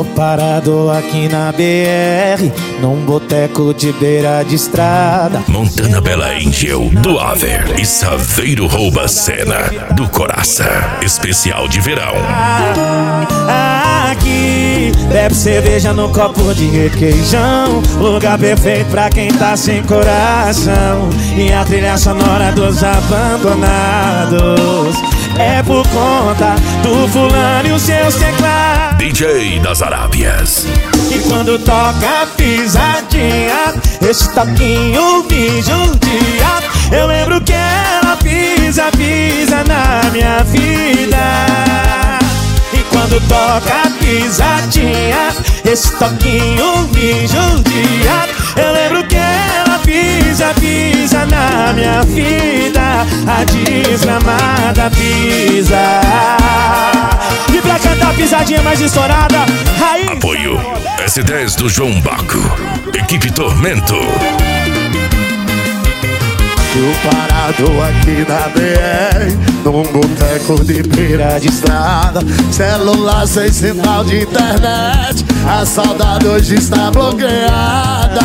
Tô parado aqui na BR, num boteco de beira de estrada. Montana Bela Angel, do Aver e Saveiro Rouba Cena, do Coraça. Especial de verão. Aqui, bebe cerveja no copo de requeijão. Lugar perfeito pra quem tá sem coração. E a trilha sonora dos abandonados é por conta do fulano e os seus teclados. DJ das Arábias. E quando toca pisadinha, esse toquinho me judia. Eu lembro que ela pisa, pisa na minha vida. E quando toca pisadinha, esse toquinho me judia. Eu lembro que ela pisa, pisa na minha vida. A desgramada pisa. E pra cantar pisadinha mais estourada, Raiz. Apoio S10 do João Baco. Equipe Tormento. Eu parado aqui na BR, num boteco de beira de estrada. Celular sem sinal de internet, a saudade hoje está bloqueada.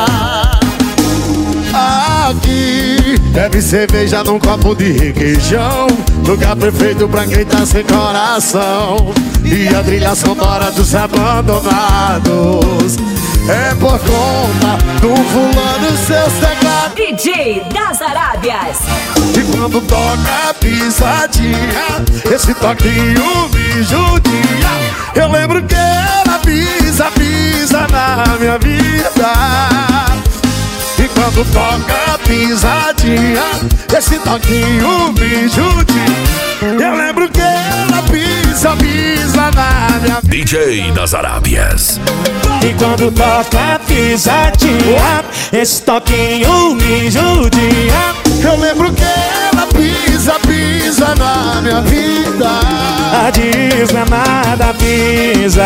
Aqui, bebe cerveja num copo de requeijão. Lugar perfeito pra quem tá sem coração. E a trilha sonora dos abandonados é por conta do fulano e seus teclados. DJ das Arábias. E quando toca pisadinha, esse toquinho me judia. Eu lembro que ela pisa, pisa na minha vida. E quando toca pisadinha, esse toquinho me judia. Eu lembro que ela pisa, pisa na minha vida. DJ das Arábias. E quando toca pisadinha, esse toquinho me judia. Eu lembro que ela pisa, pisa na minha vida. A desgramada pisa.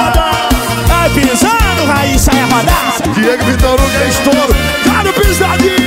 Vai pisando, Raiz, sai a rodada. Diego Vitor Hugo é estouro. Cara, pisadinha.